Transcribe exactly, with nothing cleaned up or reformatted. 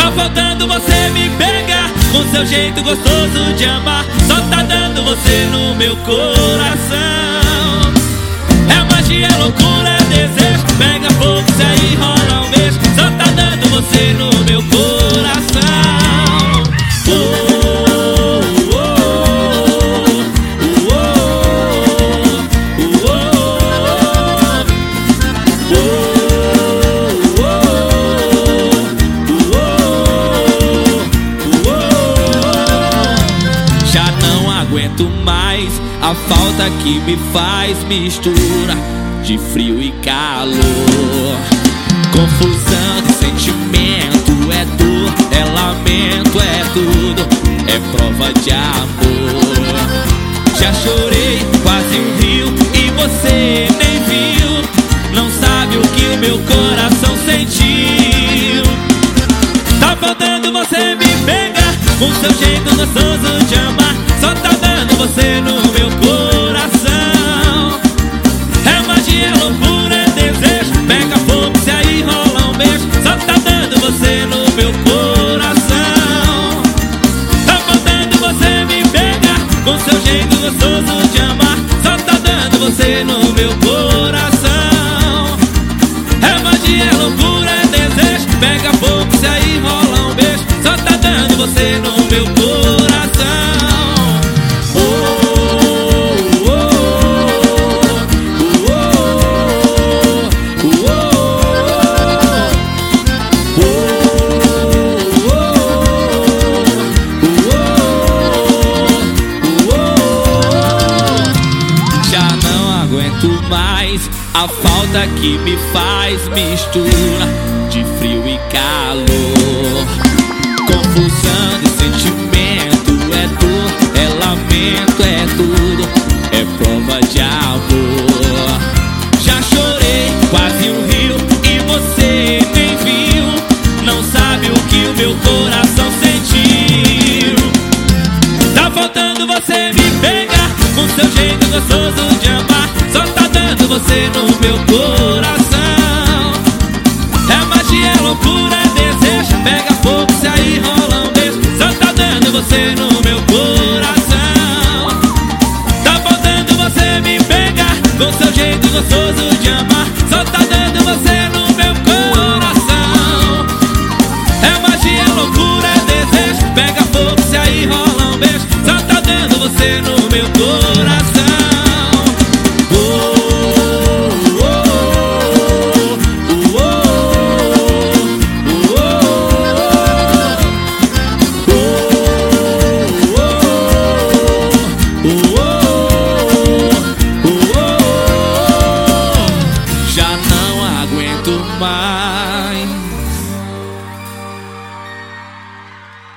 Tá faltando você me pegar com seu jeito gostoso de amar. Só tá dando você no meu coração. É magia, é loucura, é desejo. Pega fogo, se aí rola um beijo. Só tá dando você no meu coração. Oh, aguento mais a falta que me faz mistura de frio e calor. Confusão de sentimento, é dor, é lamento, é tudo, é prova de amor. Já chorei quase um rio e você nem viu. Não sabe o que o meu coração sentiu. Tá faltando você me pegar com seu jeito gostoso de amar. Só tá dando você no meu coração. É magia, é loucura, é desejo. Pega fogo, se aí rola um beijo. Só tá dando você no meu coração. Tá faltando você me pegar com seu jeito gostoso de amar. Só tá dando você no meu coração. É magia, é loucura, é desejo. Pega fogo, se aí rola um beijo. Só tá dando você no meu coração. Mais a falta que me faz mistura de frio e calor. Confusão de sentimento, é dor, é lamento, é tudo, é prova de amor. Já chorei quase um rio e você nem viu. Não sabe o que o meu coração sentiu. Tá faltando você me pegar com seu jeito gostoso de amar. Só tá dando você no meu coração. É magia, é loucura, é desejo. Pega fogo, se aí rola um beijo. Só tá dando você no meu coração. Tá faltando você me pegar com seu jeito gostoso de amar. Só tá dando você no meu coração. É magia, é loucura, é desejo. Pega fogo, se aí rola um beijo. Só tá dando você no meu coração. Já não aguento mais.